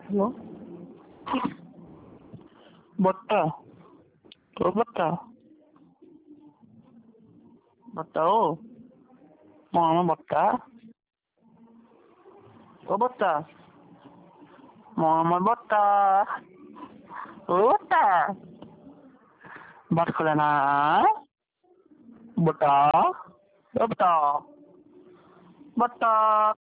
Hello, Batra, ও বট্টা, বট্টা ও মামা বট্টা, ও বট্টা, মামা বট্টা, ও Batra, but করে না, বট্টা, ও বট্টা, বট্টা।